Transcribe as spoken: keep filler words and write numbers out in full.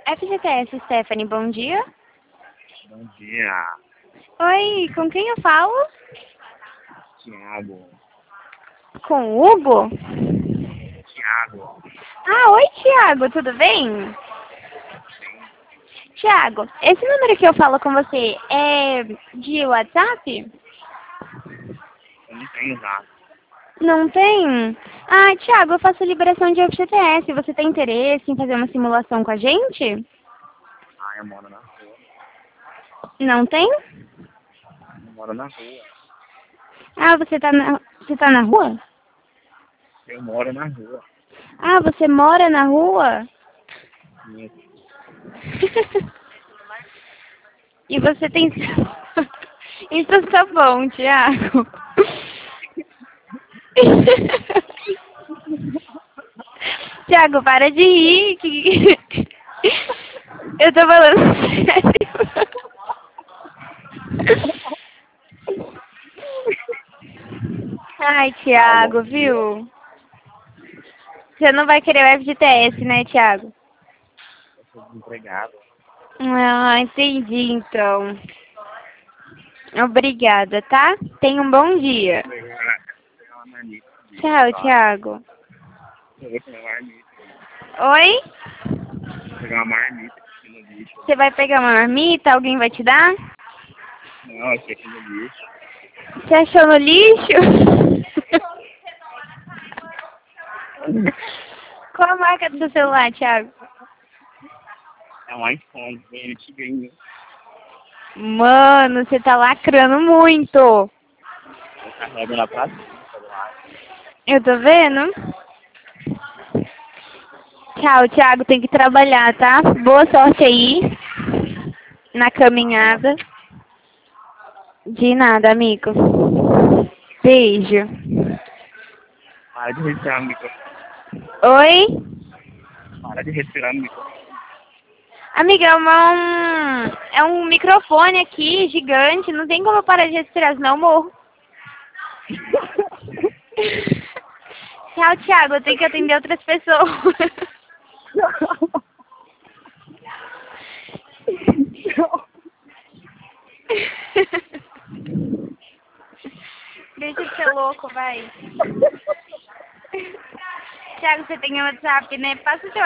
F G T S, Stephanie, bom dia. Bom dia, Oi, com quem eu falo? Thiago. Com o Hugo? Thiago. Ah, oi, Thiago, tudo bem? Thiago, esse número que eu falo com você é de WhatsApp? Eu não tenho nada. Não tem? Ah, Thiago, eu faço liberação de F G T S. Você tem interesse em fazer uma simulação com a gente? Ah, eu moro na rua. Não tem? Eu moro na rua. Ah, você tá na, você tá na rua? Eu moro na rua. Ah, você mora na rua? Isso. E você tem... Então tá bom, Thiago. Thiago, para de rir. Que... Eu tô falando sério. Ai, Tá, bom Thiago, dia. viu? Você não vai querer o F G T S, né, Thiago? Eu sou desempregado. Ah, entendi, então. Obrigada, tá? Tenha um bom dia. Vou pegar, vou pegar uma marmita. Tchau, Tá? Thiago. Eu vou pegar uma marmita. Oi? Vou pegar uma marmita aqui no lixo. Você vai pegar uma marmita? Alguém vai te dar? Não, aqui aqui no lixo. Você achou no lixo? Qual a marca do seu celular, Thiago? É um iPhone, bem antiguinho. Mano, você tá lacrando muito. Eu carrego lá pra cima, celular. Eu tô vendo. Tchau, Thiago. Tem que trabalhar, tá? Boa sorte aí na caminhada. De nada, amigo. Beijo. Para de respirar no microfone. Oi? Para de respirar no microfone. Amiga, é, uma, um, é um microfone aqui, gigante. Não tem como eu parar de respirar, senão eu morro. Tchau, Thiago. Eu tenho que atender outras pessoas. Deixa de ser louco, vai. Thiago, você tem WhatsApp, né? Passa o seu